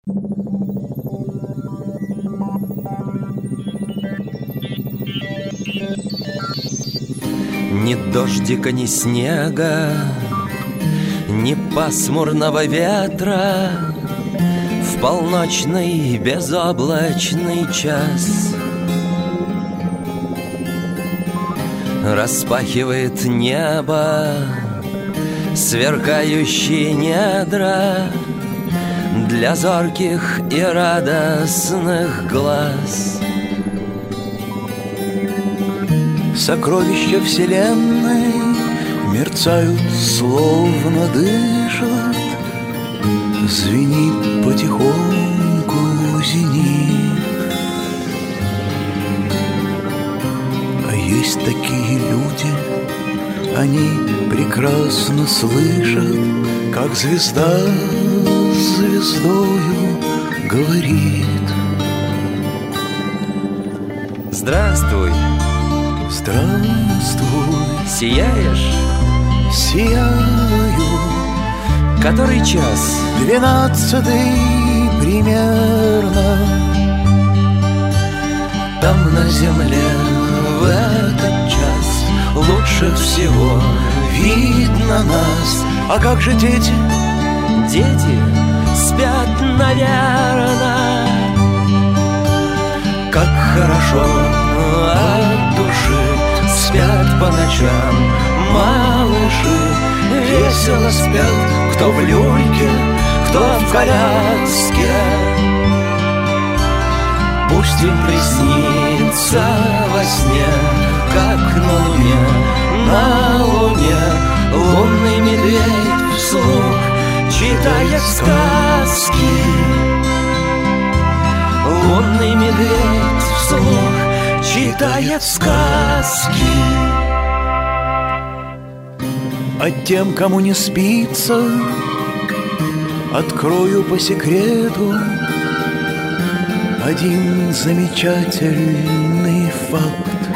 Ни дождика, ни снега, ни пасмурного ветра в полночный безоблачный час распахивает небо сверкающие недра для зорких и радостных глаз. Сокровища вселенной мерцают, словно дышат, звенит потихоньку зенит. А есть такие люди, они прекрасно слышат, как звезда с звездою говорит. Здравствуй. Здравствуй. Сияешь? Сияю. Который час? 12-й примерно. Там на земле в этот час лучше всего видно нас. А как же дети? Дети спят, наверно. Как хорошо от души спят по ночам малыши. Весело спят, кто в люльке, кто в коляске. Пусть им приснится во сне, как на луне лунный медведь вслух читает сказки. Лунный медведь вслух читает сказки. А тем, кому не спится, открою по секрету один замечательный факт.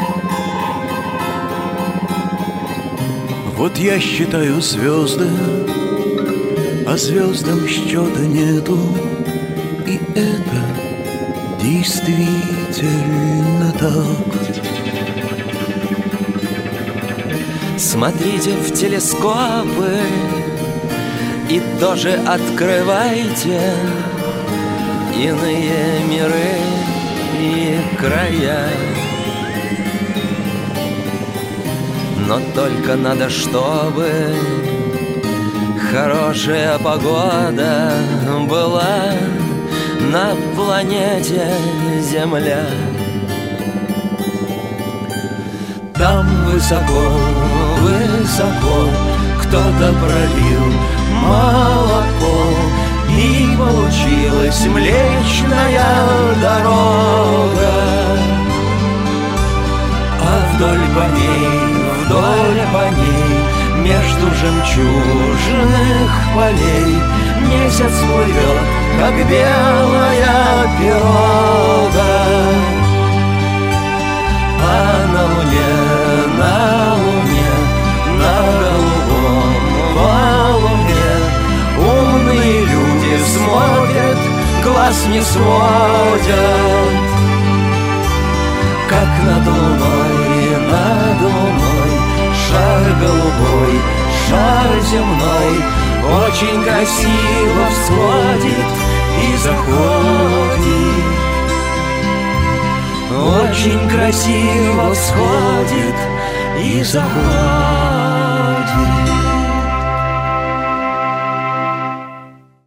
Вот я считаю звезды, а звездам счета нету. И это действительно так. Смотрите в телескопы и тоже открывайте иные миры и края. Но только надо, чтобы хорошая погода была на планете Земля. Там высоко, высоко кто-то пролил молоко, и получилась Млечная Дорога. А вдоль по ней, между жемчужных полей месяц плывет, как белая пирога. А на луне, на голубом валуне умные люди смотрят, глаз не сводят. Как над луной шар голубой, шар земной очень красиво всходит и заходит. Очень красиво всходит и заходит.